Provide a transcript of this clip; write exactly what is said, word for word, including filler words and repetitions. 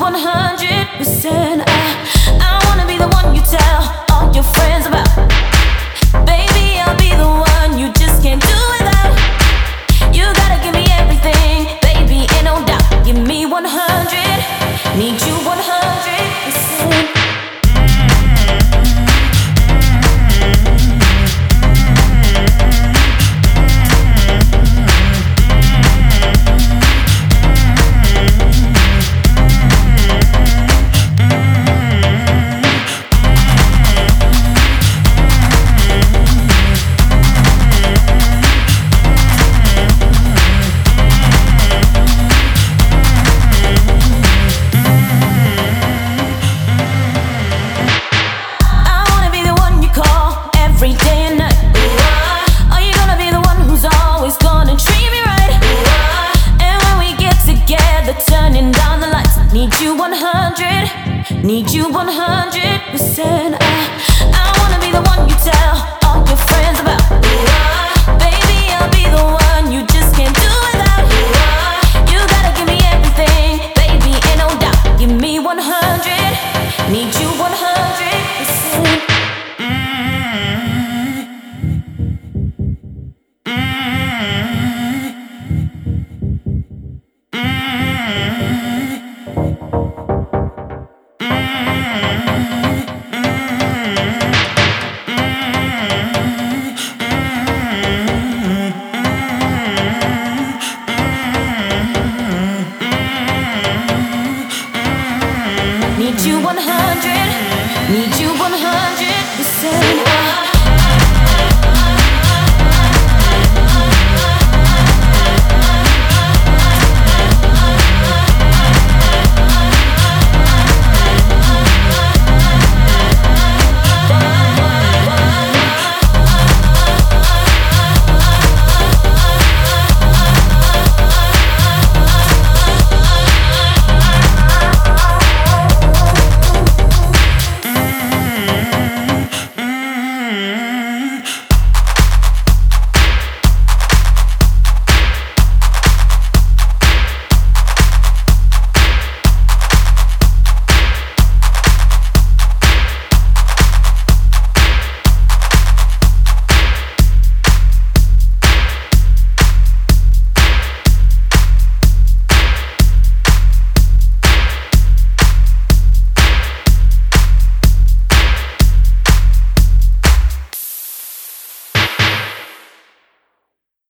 one hundred percent. I, I wanna be the one you tell all your friends about. Baby, I'll be the one you just can't do without. You gotta give me everything, baby, ain't no doubt. Give me one hundred, need you one hundred percent. Need you one hundred, need you one hundred percent. I, I wanna be the one you tell all your friends about. Baby, I'll be the one you just can't do without. You gotta give me everything, baby, ain't no doubt. Give me one hundred, need you one hundred percent. Need you one hundred, need you one hundred percent.